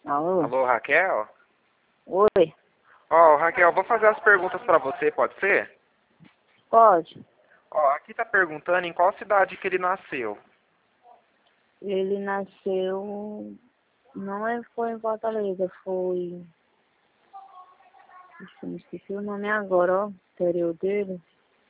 Alô? Alô, Raquel? Oi? Ó, Raquel, vou fazer as perguntas pra você, pode ser? Pode? Ó, aqui tá perguntando em qual cidade que ele nasceu. Ele nasceu... Foi em Fortaleza, foi... Deixa eu me esqueci o nome agora, ó. Interior dele.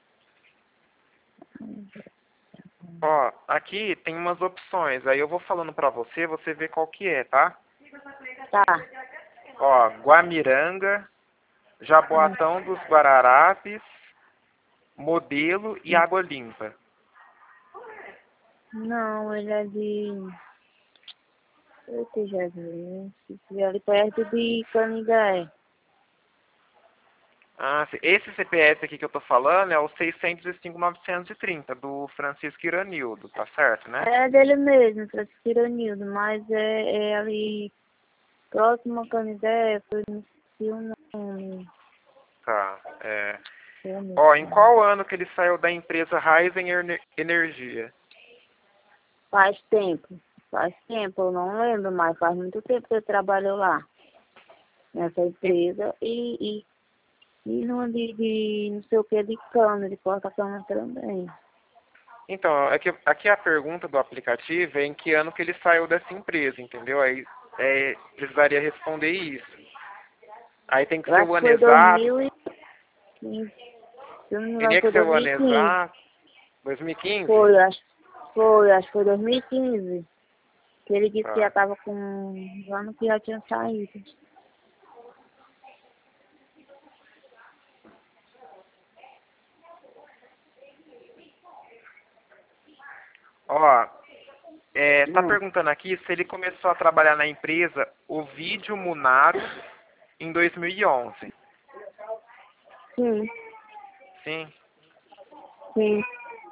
Ó, aqui tem umas opções, aí eu vou falando pra você, você vê qual que é, tá? Tá. Ó, Guamiranga, Jaboatão dos Guararapes, Modelo e Água Limpa. Não, ele é de... Eita, Jesus. Fica ali perto de Canindé. Ah, esse CPS aqui que eu tô falando é o 605.930, do Francisco Iranildo, tá certo, né? É dele mesmo, Francisco Iranildo, mas é ali próximo a Canindé, foi no filme. Tá, Ó, em qual ano que ele saiu da empresa Raizen Energia? Faz tempo, eu não lembro, mas faz muito tempo que eu trabalho lá, nessa empresa, e não de não sei o que, de cana, de corta-cana também. Então, aqui a pergunta do aplicativo é em que ano que ele saiu dessa empresa, entendeu? Aí precisaria responder isso. Aí tem que Eu ser acho o que ano foi exato. 2015, se eu não me engano Teria que foi ser o ano 2015. exato. 2015? Acho que foi 2015, que ele disse que já Tá. estava com um ano que já tinha saído. Ó, tá Hum, perguntando aqui se ele começou a trabalhar na empresa Ovidio Munaro em 2011. sim, Sim? sim.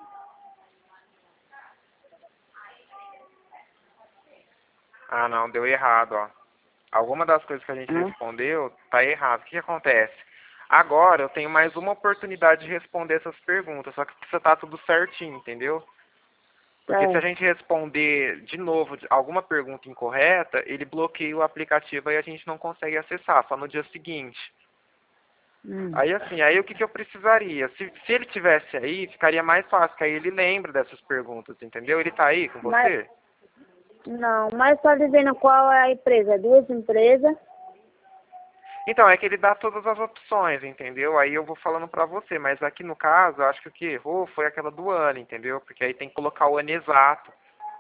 Ah, não, deu errado, ó. Alguma das coisas que a gente Hum, respondeu tá errado. O que acontece? Agora eu tenho mais uma oportunidade de responder essas perguntas, só que precisa estar tudo certinho, entendeu? Porque se a é. gente responder de novo alguma pergunta incorreta, ele bloqueia o aplicativo e a gente não consegue acessar, só no dia seguinte. Hum. Aí assim, aí o que eu precisaria? Se ele tivesse aí, ficaria mais fácil, que aí ele lembra dessas perguntas, entendeu? Ele tá aí com Mas, você? não, mas só dizendo qual é a empresa, duas empresas. Então, é que ele dá todas as opções, entendeu? Aí eu vou falando pra você, mas aqui no caso, eu acho que o que errou foi aquela do ano, entendeu? Porque aí tem que colocar o ano exato.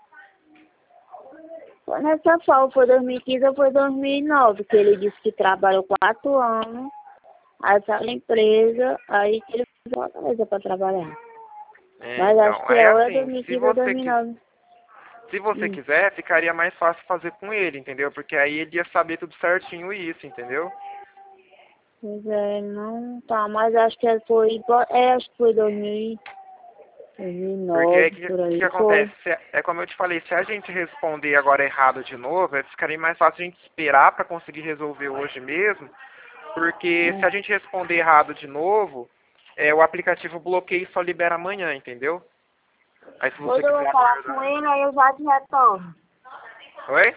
Foi nessa FAO, foi 2015 ou foi 2009, que ele disse que trabalhou 4 anos, aí essa empresa, aí que ele foi pra Fortaleza para trabalhar. Mas acho Então, que aí é ou é assim, 2015 ou 2009. se você Hum. quiser, ficaria mais fácil fazer com ele, entendeu? Porque aí ele ia saber tudo certinho isso, entendeu? Pois é, não tá, mas acho que acho que foi 2000, Porque aí 2009, o por que aí, acontece? foi. É como eu te falei, se a gente responder agora errado de novo, ficaria mais fácil a gente esperar para conseguir resolver hoje mesmo, porque se Hum. a gente responder errado de novo, o aplicativo bloqueia e só libera amanhã, entendeu? Aí se você Quando eu quiser vou falar com aguardar. ele, aí eu já te retorno. Oi?